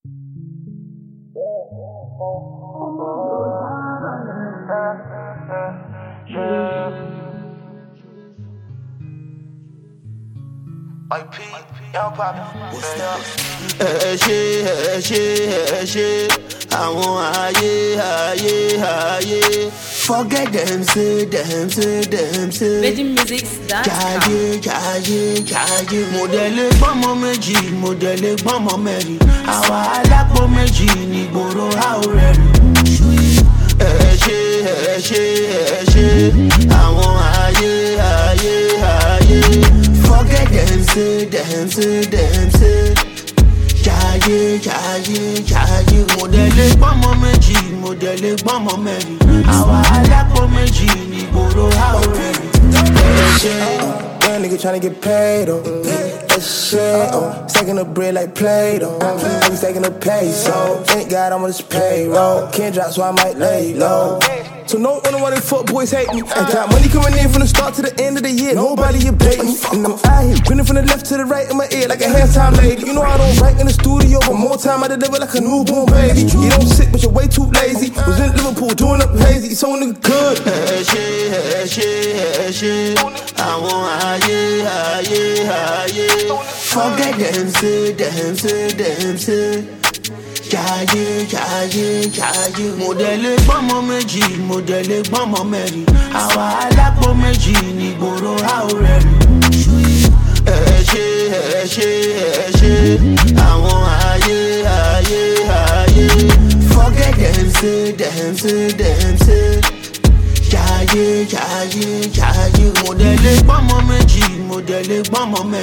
Forget them, say them. Virgin Music, that's Modele gbọ́mọ méjì, modele gbọ́mọ mẹ́rin. Àwa alápò méjì ní gbòòrò àórẹ̀ rí. Ẹ ṣe, àwọn ayé. Forget them, say them. Jaye. Modele gbọ́mọ méjì, modele gbọ́mọ mẹ́rin. Àwa alápò méjì ní gbòòrò àórẹ̀ rí. Young nigga tryna get paid, that shit, stacking the bread like Play-Doh. I be stacking the peso. Thank God I'm on this payroll. Can't drop, so I might lay low. So no wonder why they fuck boys hate me. I got money coming in from the start to the end of the year. Nobody abate me. And I'm out here grinning from the left to the right in my ear like a halftime lady. You know I don't write in the studio, but more time I deliver like a newborn baby. You don't sit, but you're way too lazy. Was in Liverpool doing up lazy. It's so nigga good. Ẹ ṣe, àwọn ayé. Forget them, say. Jaye. Modele gbọ́mọ méjì, modele gbọ́mọ mẹ́rin. Àwa alápò méjì ní gbòòrò àórẹ̀ rí. Ẹ ṣe, àwọn ayé. Forget them, say them. Jaye. Modele gbọ́mọ méjì, modele gbọ́mọ mẹ́rin.